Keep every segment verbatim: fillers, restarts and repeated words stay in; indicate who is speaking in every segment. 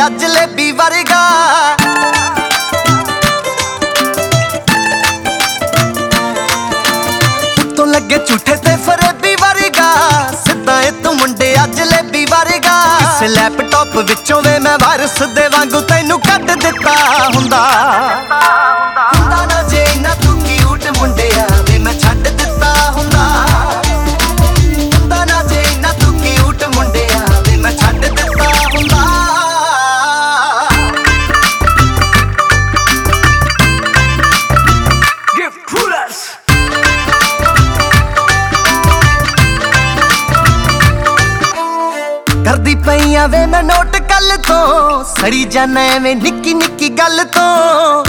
Speaker 1: ਮੁੰਡਿਆ ਜਲੇਬੀ ਵਰਗਾ। ਉੱਤੋਂ ਲੱਗੇ ਝੂਠੇ ਤੇ ਫਰੇਬੀ ਵਰਗਾ, ਸਿੱਧਾ ਏ ਤੂੰ ਮੁੰਡਿਆ ਜਲੇਬੀ ਵਰਗਾ। ਇਸ ਲੈਪਟਾਪ ਵਿੱਚੋਂ ਵੇ ਮੈਂ ਵਾਇਰਸ ਦੇ ਵਾਂਗੂ ਤੈਨੂੰ ਕੱਢ ਦਿੱਤਾ ਹੁੰਦਾ। ਹੁੰਦਾ ਨਾ ਜੇ ਨਾ ਤੂੰ ਕਿਊਟ ਮੁੰਡਿਆ ਵੇ ਮੈਂ ਛੱਡ ਦਿੱਤਾ ਹੁੰਦਾ। ਹੁੰਦਾ ਨਾ ਜੇ ਨਾ ਤੂੰ ਕਿਊਟ ਮੁੰਡਿਆ ਵੇ ਮੈਂ ਛੱਡ ਦਿੱਤਾ ਹੁੰਦਾ। ਕਰਦੀ ਪਈਆਂ ਵੇ ਮੈਂ ਨੋਟ ਕੱਲ ਤੋਂ, ਸੜੀ ਜਾਨਾ ਐਵੇਂ ਨਿੱਕੀ ਨਿੱਕੀ ਗੱਲ ਤੋਂ।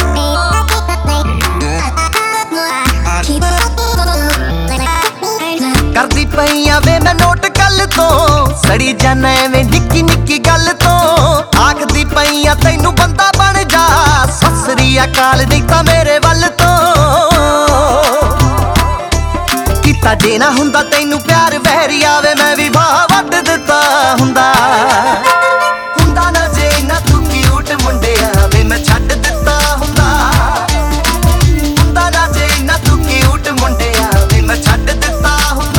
Speaker 1: ਕਰਦੀ ਪਈਆਂ ਵੇ ਮੈਂ ਨੋਟ ਕੱਲ ਤੋਂ, ਸੜੀ ਜਾਨਾ ਐਵੇਂ ਨਿੱਕੀ ਨਿੱਕੀ ਗੱਲ ਤੋਂ। ਆਖਦੀ ਪਈਆਂ ਤੈਨੂੰ ਬੰਦਾ ਬਣ ਜਾ, ਸਤਿ ਸ੍ਰੀ ਅਕਾਲ ਨਹੀਂ ਤਾਂ ਮੇਰੇ ਵੱਲ ਤੋਂ। ਕੀਤਾ ਜੇ ਨਾ ਹੁੰਦਾ ਤੈਨੂੰ ਪਿਆਰ ਵਹਿਰੀਆ ਵੇ ਮੈਂ ਵੀ ਬਾਹ ਵੱਢ ਦਿੱਤਾ ਹੁੰਦਾ। ਹੁੰਦਾ ਨਾ ਜੇ ਨਾ ਤੂੰ ਕਿਊਟ ਮੁੰਡਿਆ ਵੇ ਮੈਂ ਛੱਡ ਦਿੱਤਾ ਹੁੰਦਾ। ਹੁੰਦਾ ਨਾ ਜੇ ਨਾ ਤੂੰ ਕਿਊਟ ਮੁੰਡਿਆ ਵੇ ਮੈਂ ਛੱਡ ਦਿੱਤਾ ਹੁੰਦਾ।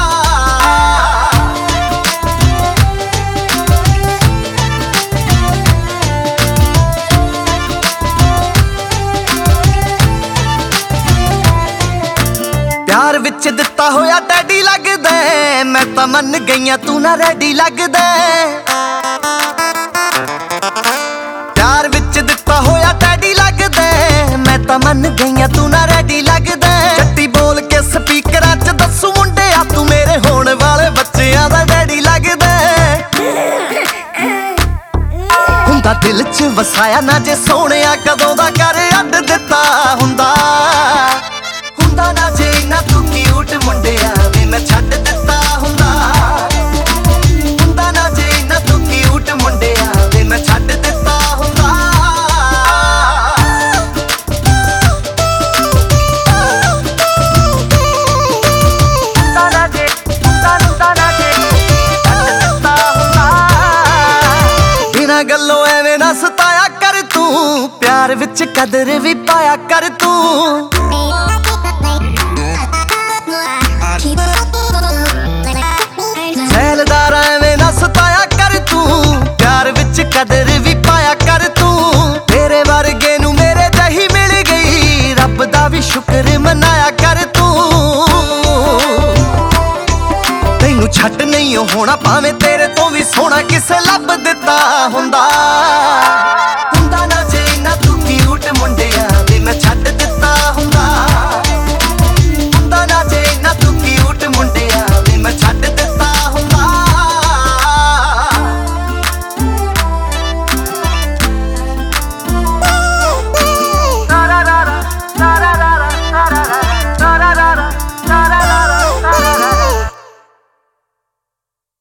Speaker 1: ਪਿਆਰ ਵਿੱਚ ਦਿੱਤਾ ਹੋਇਆ ਡੈਡੀ ਲੱਗਦਾ, ਮੈਂ ਤਾਂ ਮੰਨ ਗਈਆਂ ਤੂੰ ਨਾ ਰੈਡੀ ਲੱਗਦਾ। ਪਿਆਰ ਵਿੱਚ ਦਿੱਤਾ ਹੋਇਆ ਡੈਡੀ ਲੱਗਦਾ, ਮੈਂ ਤਾਂ ਮੰਨ ਗਈਆਂ ਤੂੰ ਨਾ ਰੈਡੀ ਲੱਗਦਾ। ਜੱਟੀ ਬੋਲ ਕੇ ਸਪੀਕਰਾਂ 'ਚ ਦੱਸੂ ਮੁੰਡਿਆ ਤੂੰ ਮੇਰੇ ਹੋਣ ਵਾਲੇ ਬੱਚਿਆਂ ਦਾ ਡੈਡੀ ਲੱਗਦਾ। ਹੁੰਦਾ ਦਿਲ 'ਚ ਵਸਾਇਆ ਨਾ ਜੇ ਸੋਹਣਿਆ ਕਦੋਂ ਦਾ ਕਰ ਅੱਡ ਦਿੱਤਾ ਹੁੰਦਾ। ਹੁੰਦਾ ਨਾ ਜੇ ਨਾ ਤੂੰ ਕਿਊਟ ਮੁੰਡਿਆ ਵੇ ਮੈਂ ਛੱਡ ਦਿੱਤਾ ਹੁੰਦਾ। ਹੁੰਦਾ ਨਾ ਜੇ ਨਾ ਤੂੰ ਕਿਊਟ ਮੁੰਡਿਆ ਵੇ ਮੈਂ ਛੱਡ ਦਿੱਤਾ ਹੁੰਦਾ। ਹੁੰਦਾ ਨਾ ਜੇ ਹੁੰਦਾ ਨਾ ਜੇ ਛੱਡ ਦਿੱਤਾ ਹੁੰਦਾ। ਬਿਨਾਂ ਗੱਲੋਂ ਐਵੇਂ ਨਾ ਸਤਾਇਆ ਕਰ ਤੂੰ, ਪਿਆਰ ਵਿੱਚ ਕਦਰ ਵੀ ਪਾਇਆ ਕਰ ਤੂੰ। ਸੈਲਦਾਰ ਐਵੇਂ ਨਾ ਸਤਾਇਆ ਕਰ ਤੂੰ, ਪਿਆਰ ਵਿੱਚ ਕਦਰ ਵੀ ਪਾਇਆ ਕਰ ਤੂੰ। ਤੇਰੇ ਵਰਗੇ ਨੂੰ ਮੇਰੇ ਜਹੀ ਮਿਲ ਗਈ, ਰੱਬ ਦਾ ਵੀ ਸ਼ੁਕਰ ਮਨਾਇਆ ਕਰ ਤੂੰ। ਤੈਨੂੰ ਛੱਡ ਨਹੀਂ ਹੋਣਾ ਭਾਵੇਂ ਤੇਰੇ ਤੋਂ ਵੀ ਸੋਹਣਾ ਕਿਸੇ ਲੱਭ ਦਿੱਤਾ ਹੁੰਦਾ।